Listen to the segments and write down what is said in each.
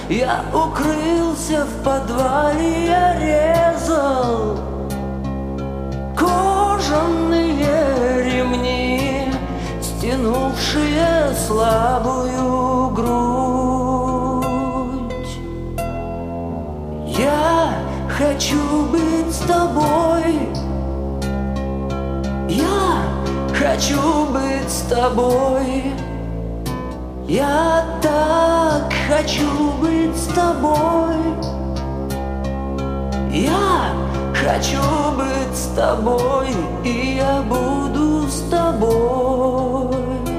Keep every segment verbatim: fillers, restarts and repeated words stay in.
Я укрылся в подвале, я резал кожаные ремни, стянувшие слабую грудь. Я хочу быть с тобой, я хочу быть с тобой. Я так хочу быть с тобой. Я хочу быть с тобой, и я буду с тобой.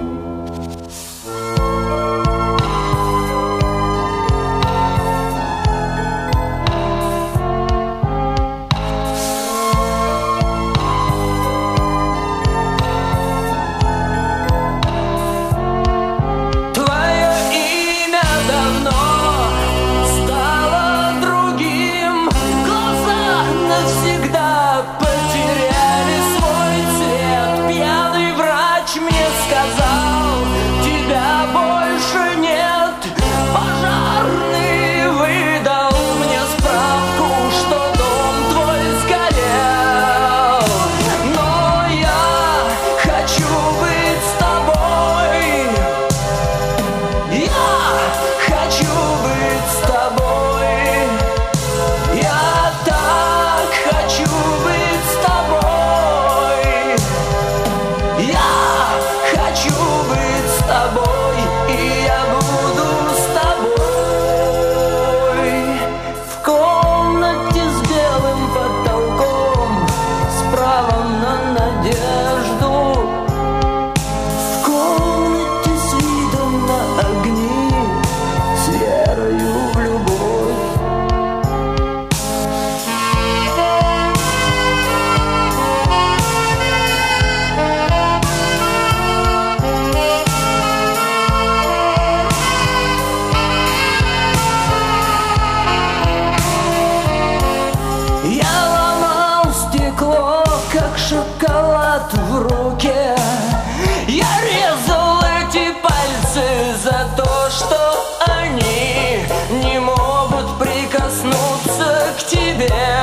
Шоколад в руке. Я резал эти пальцы за то, что они не могут прикоснуться к тебе.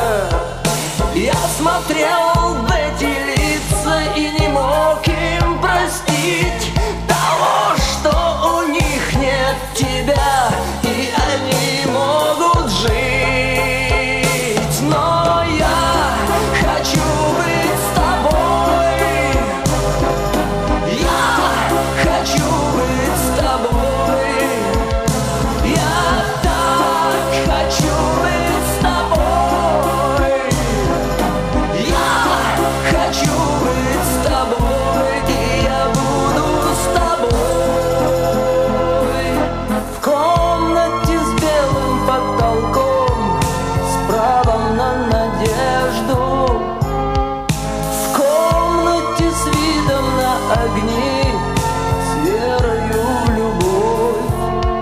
Я смотрел в эти лица и не мог им простить того, что у них нет тебя, и они могут жить. Но я хочу быть с тобой. Я хочу быть с тобой. Я так хочу быть с тобой. Я хочу быть с тобой, и я буду с тобой. В комнате с белым потолком, с правом на надежду. В комнате с видом на огни, с верою в любовь.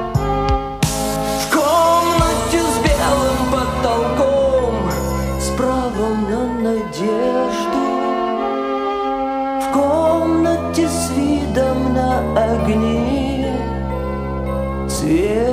В комнате с белым потолком, с правом на надежду. В комнате с видом на огни, с верою